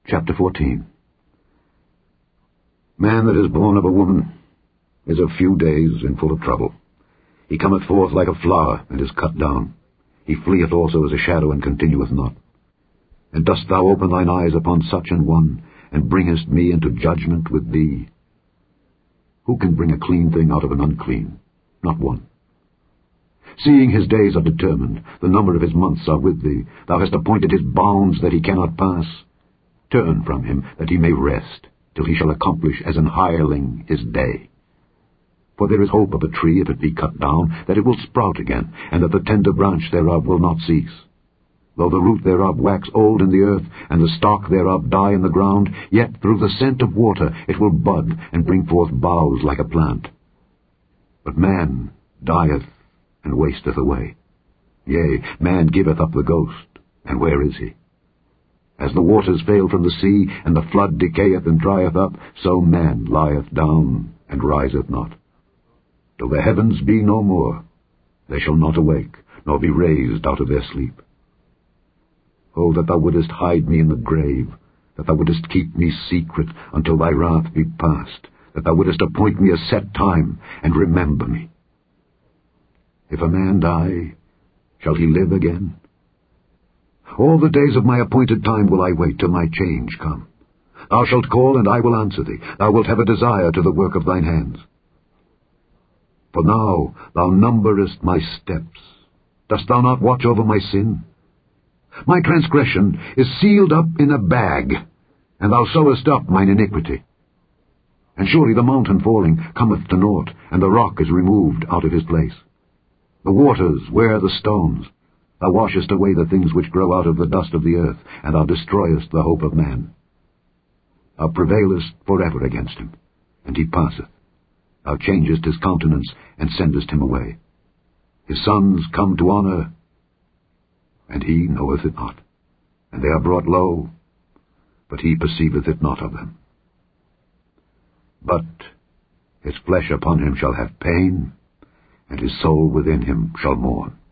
Chapter 14. Man that is born of a woman is of few days and full of trouble. He cometh forth like a flower, and is cut down. He fleeth also as a shadow, and continueth not. And dost thou open thine eyes upon such an one, and bringest me into judgment with thee? Who can bring a clean thing out of an unclean? Not one. Seeing his days are determined, the number of his months are with thee, thou hast appointed his bounds that he cannot pass. Turn from him, that he may rest, till he shall accomplish as an hireling his day. For there is hope of a tree, if it be cut down, that it will sprout again, and that the tender branch thereof will not cease. Though the root thereof wax old in the earth, and the stalk thereof die in the ground, yet through the scent of water it will bud, and bring forth boughs like a plant. But man dieth and wasteth away. Yea, man giveth up the ghost, and where is he? As the waters fail from the sea, and the flood decayeth and drieth up, so man lieth down and riseth not. Till the heavens be no more, they shall not awake, nor be raised out of their sleep. O that thou wouldest hide me in the grave, that thou wouldest keep me secret until thy wrath be past, that thou wouldest appoint me a set time, and remember me. If a man die, shall he live again? All the days of my appointed time will I wait till my change come. Thou shalt call, and I will answer thee. Thou wilt have a desire to the work of thine hands. For now thou numberest my steps. Dost thou not watch over my sin? My transgression is sealed up in a bag, and thou sewest up mine iniquity. And surely the mountain falling cometh to naught, and the rock is removed out of his place. The waters wear the stones. Thou washest away the things which grow out of the dust of the earth, and thou destroyest the hope of man. Thou prevailest forever against him, and he passeth. Thou changest his countenance, and sendest him away. His sons come to honour, and he knoweth it not. And they are brought low, but he perceiveth it not of them. But his flesh upon him shall have pain, and his soul within him shall mourn.